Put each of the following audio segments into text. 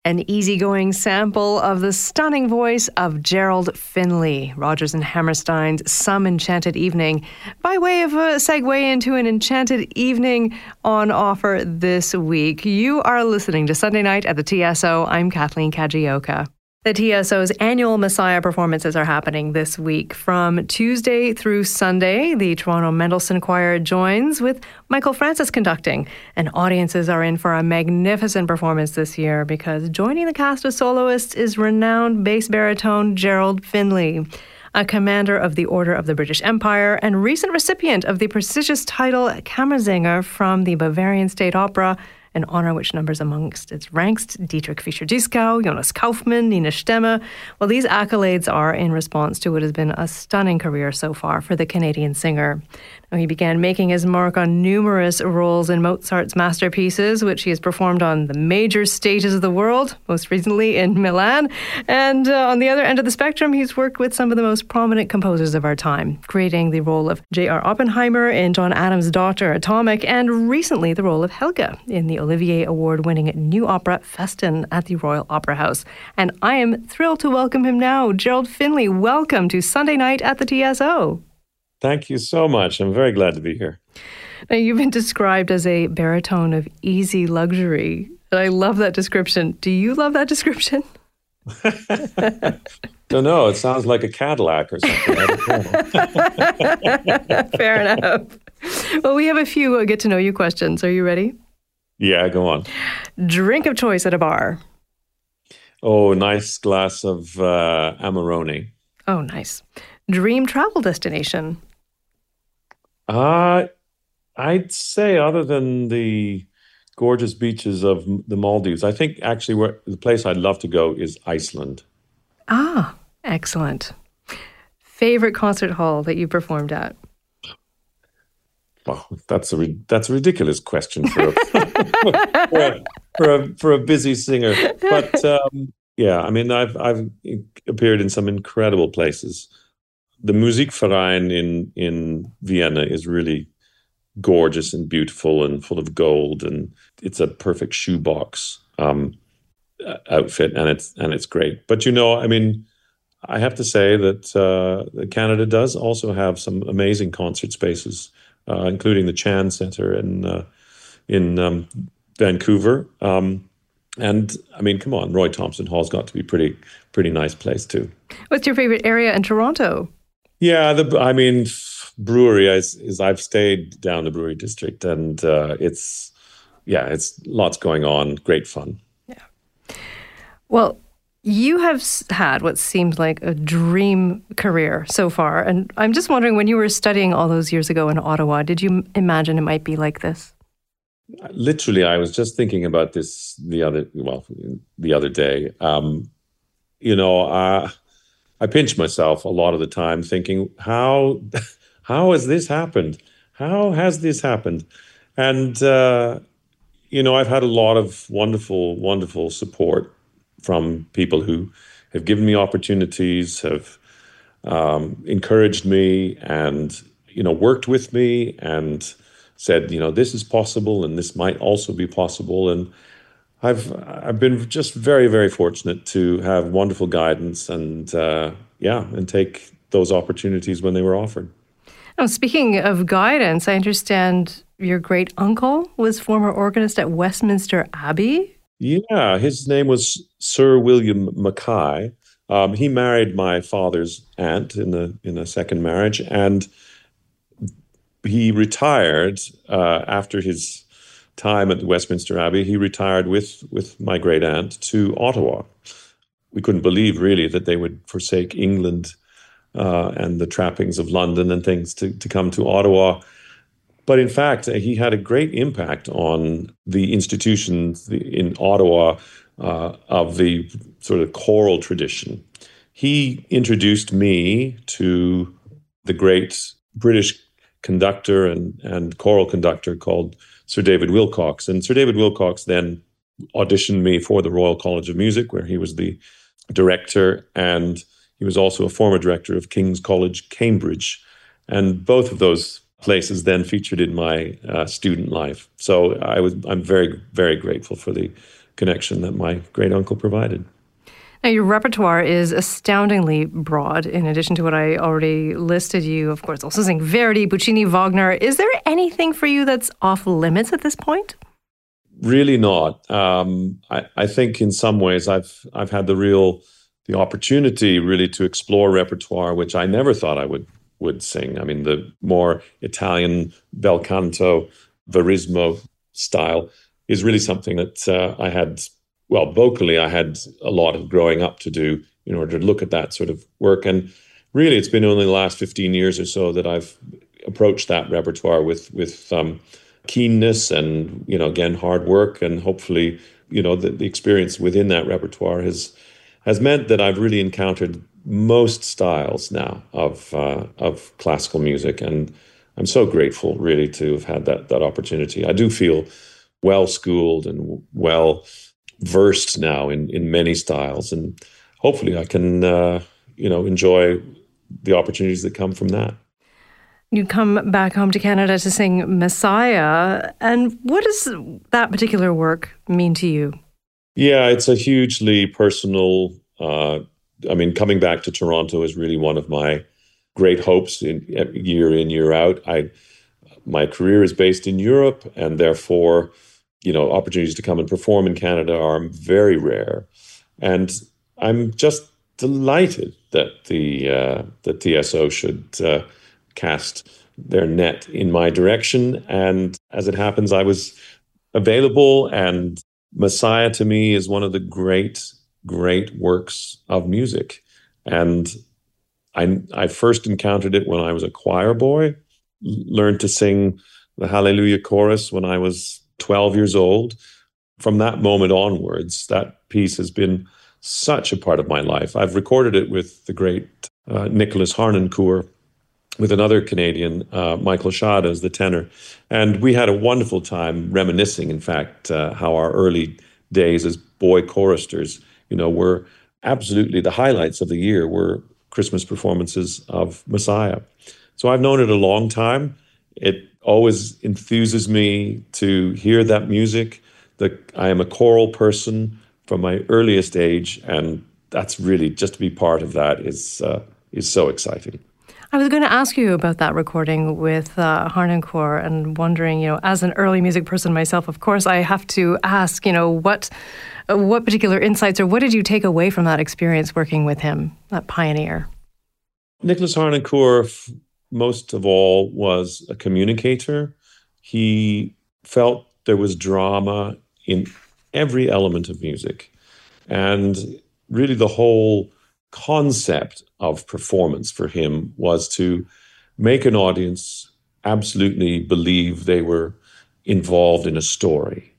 An easygoing sample of the stunning voice of Gerald Finley, Rodgers and Hammerstein's Some Enchanted Evening, by way of a segue into an enchanted evening on offer this week. You are listening to Sunday Night at the TSO. I'm Kathleen Kajioka. The TSO's annual Messiah performances are happening this week. From Tuesday through Sunday, the Toronto Mendelssohn Choir joins with Michael Francis conducting, and audiences are in for a magnificent performance this year because joining the cast of soloists is renowned bass baritone Gerald Finley, a commander of the Order of the British Empire and recent recipient of the prestigious title Kammersänger from the Bavarian State Opera, an honor which numbers amongst its ranks Dietrich Fischer-Dieskau, Jonas Kaufmann, Nina Stemme. Well, these accolades are in response to what has been a stunning career so far for the Canadian singer. Now, he began making his mark on numerous roles in Mozart's masterpieces, which he has performed on the major stages of the world, most recently in Milan. And on the other end of the spectrum, he's worked with some of the most prominent composers of our time, creating the role of J.R. Oppenheimer in John Adams' Doctor Atomic, and recently the role of Helga in the Olivier Award-winning new opera Festin at the Royal Opera House. And I am thrilled to welcome him now. Gerald Finley, welcome to Sunday Night at the TSO. Thank you so much. I'm very glad to be here. Now, you've been described as a baritone of easy luxury, and I love that description. Do you love that description? Don't know. It sounds like a Cadillac or something. Fair enough. Well, we have a few get-to-know-you questions. Are you ready? Yeah, go on. Drink of choice at a bar. Oh, nice glass of Amarone. Oh, nice. Dream travel destination. I'd say, other than the gorgeous beaches of the Maldives, I think actually the place I'd love to go is Iceland. Ah, excellent. Favorite concert hall that you performed at? Well, that's a ridiculous question for a busy singer. But yeah, I mean, I've appeared in some incredible places. The Musikverein in Vienna is really gorgeous and beautiful and full of gold, and it's a perfect shoebox outfit, and it's great. But I mean, I have to say that Canada does also have some amazing concert spaces, including the Chan Center in Vancouver. And I mean, come on, Roy Thomson Hall's got to be pretty nice place too. What's your favorite area in Toronto? Yeah, brewery is I've stayed down the Brewery District, and it's lots going on, great fun. Yeah. Well, you have had what seems like a dream career so far, and I'm just wondering, when you were studying all those years ago in Ottawa, did you imagine it might be like this? Literally, I was just thinking about this the other day. I pinch myself a lot of the time thinking, how has this happened? How has this happened? And, I've had a lot of wonderful, wonderful support from people who have given me opportunities, have encouraged me and, worked with me and said, this is possible and this might also be possible. And I've been just very, very fortunate to have wonderful guidance and take those opportunities when they were offered. Oh, speaking of guidance, I understand your great uncle was former organist at Westminster Abbey. Yeah, his name was Sir William Mackay. He married my father's aunt in a second marriage, and he retired after his time at the Westminster Abbey. He retired with my great aunt to Ottawa. We couldn't believe really that they would forsake England and the trappings of London and things to come to Ottawa. But in fact, he had a great impact on the institutions in Ottawa of the sort of choral tradition. He introduced me to the great British conductor and choral conductor called Sir David Wilcox. And Sir David Wilcox then auditioned me for the Royal College of Music, where he was the director, and he was also a former director of King's College, Cambridge. And both of those places then featured in my student life. So I'm very, very grateful for the connection that my great uncle provided. Now, your repertoire is astoundingly broad, in addition to what I already listed. You, of course, also sing Verdi, Puccini, Wagner. Is there anything for you that's off limits at this point? Really not. I think in some ways I've had the opportunity really to explore repertoire, which I never thought I would sing. I mean, the more Italian bel canto, verismo style is really something that I had, well, vocally, I had a lot of growing up to do in order to look at that sort of work. And really, it's been only the last 15 years or so that I've approached that repertoire with keenness and, again, hard work. And hopefully, the experience within that repertoire has meant that I've really encountered most styles now of classical music. And I'm so grateful, really, to have had that opportunity. I do feel well-schooled and well-versed now in many styles. And hopefully I can, enjoy the opportunities that come from that. You come back home to Canada to sing Messiah. And what does that particular work mean to you? Yeah, it's a hugely personal. Coming back to Toronto is really one of my great hopes year in, year out. My career is based in Europe, and therefore, opportunities to come and perform in Canada are very rare. And I'm just delighted that the TSO should cast their net in my direction. And as it happens, I was available, and Messiah to me is one of the great works of music. And I first encountered it when I was a choir boy, learned to sing the Hallelujah chorus when I was 12 years old. From that moment onwards, that piece has been such a part of my life. I've recorded it with the great Nicholas Harnoncourt, with another Canadian, Michael Schade, as the tenor. And we had a wonderful time reminiscing, in fact, how our early days as boy choristers, were absolutely the highlights of the year were Christmas performances of Messiah. So I've known it a long time. It always enthuses me to hear that music. I am a choral person from my earliest age, and that's really, just to be part of that is so exciting. I was going to ask you about that recording with Harnoncourt, and wondering, as an early music person myself, of course, I have to ask, what particular insights, or what did you take away from that experience working with him, that pioneer? Nicholas Harnoncourt, most of all, was a communicator. He felt there was drama in every element of music. And really the whole concept of performance for him was to make an audience absolutely believe they were involved in a story.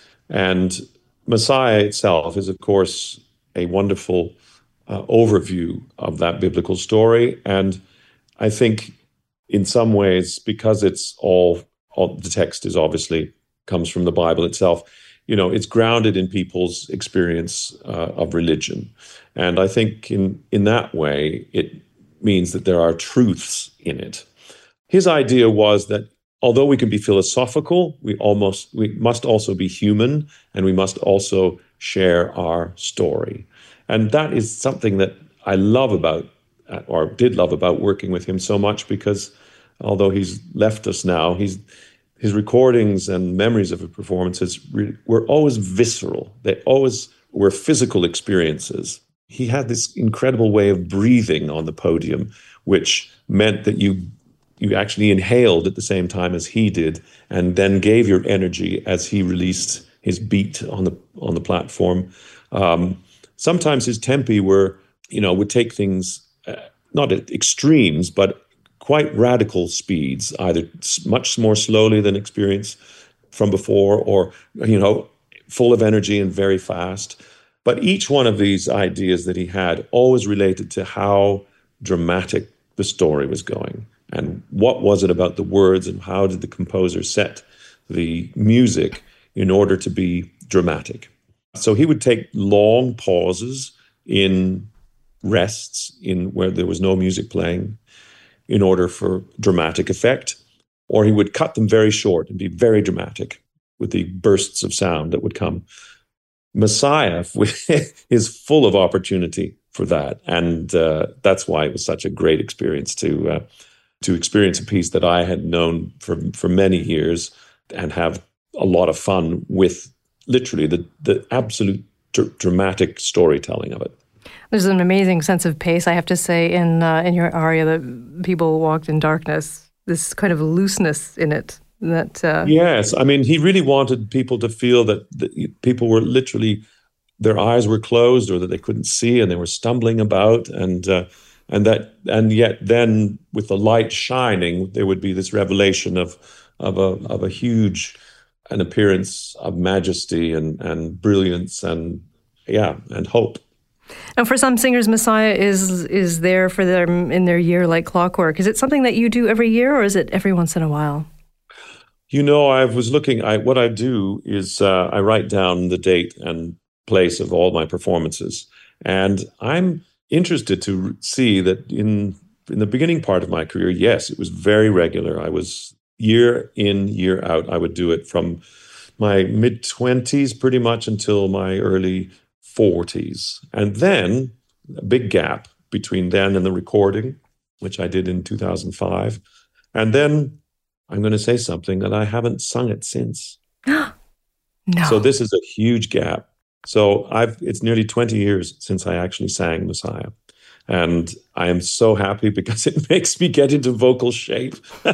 And Messiah itself is, of course, a wonderful overview of that biblical story. And I think in some ways, because it's all the text is obviously comes from the Bible itself, it's grounded in people's experience of religion. And I think in that way, it means that there are truths in it. His idea was that although we can be philosophical, we must also be human, and we must also share our story. And that is something that I love about, or did love about, working with him so much, because although he's left us now, his recordings and memories of his performances were always visceral. They always were physical experiences. He had this incredible way of breathing on the podium, which meant that you actually inhaled at the same time as he did, and then gave your energy as he released his beat on the platform. Sometimes his tempi would take things not at extremes, but quite radical speeds, either much more slowly than experience from before, or full of energy and very fast. But each one of these ideas that he had always related to how dramatic the story was going, and what was it about the words, and how did the composer set the music in order to be dramatic. So he would take long pauses in rests in where there was no music playing in order for dramatic effect, or he would cut them very short and be very dramatic with the bursts of sound that would come. Messiah is full of opportunity for that, and that's why it was such a great experience to experience a piece that I had known for many years and have a lot of fun with. Literally, the absolute dramatic storytelling of it. There's an amazing sense of pace, I have to say, in your aria that people walked in darkness. This kind of looseness in it. Yes, I mean, he really wanted people to feel that people were literally, their eyes were closed or that they couldn't see and they were stumbling about, and yet then with the light shining, there would be this revelation of a huge an appearance of majesty and brilliance and hope. And for some singers, Messiah is there for them in their year like clockwork. Is it something that you do every year, or is it every once in a while? You know, I was looking. What I do is I write down the date and place of all my performances, and I'm interested to see that in the beginning part of my career, yes, it was very regular. I was year in, year out. I would do it from my mid-20s pretty much until my early 40s. And then a big gap between then and the recording, which I did in 2005. And then I'm going to say something that I haven't sung it since. No. So this is a huge gap. So it's nearly 20 years since I actually sang Messiah. And I am so happy because it makes me get into vocal shape.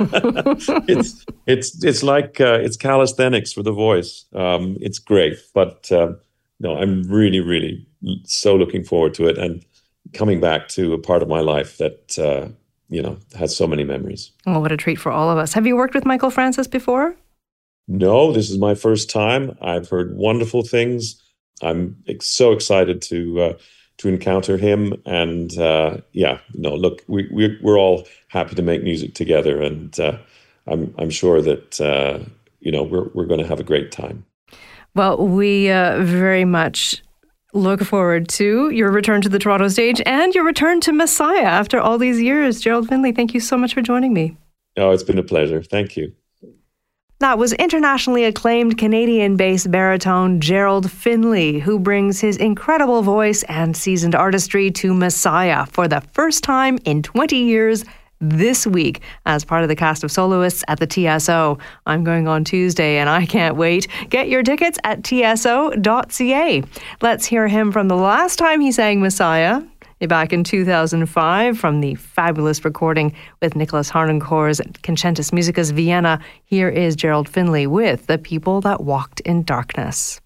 It's like it's calisthenics for the voice. It's great, but no, I'm really, really so looking forward to it and coming back to a part of my life that has so many memories. Oh, what a treat for all of us! Have you worked with Michael Francis before? No, this is my first time. I've heard wonderful things. I'm so excited to encounter him, and look, we're all happy to make music together, and I'm sure that we're going to have a great time. Well, we very much look forward to your return to the Toronto stage and your return to Messiah after all these years. Gerald Finley, thank you so much for joining me. Oh, it's been a pleasure. Thank you. That was internationally acclaimed Canadian-based baritone Gerald Finley, who brings his incredible voice and seasoned artistry to Messiah for the first time in 20 years this week as part of the cast of soloists at the TSO. I'm going on Tuesday and I can't wait. Get your tickets at tso.ca. Let's hear him from the last time he sang Messiah, back in 2005, from the fabulous recording with Nicholas Harnoncourt's Concentus Musicus Vienna. Here is Gerald Finley with The People That Walked in Darkness.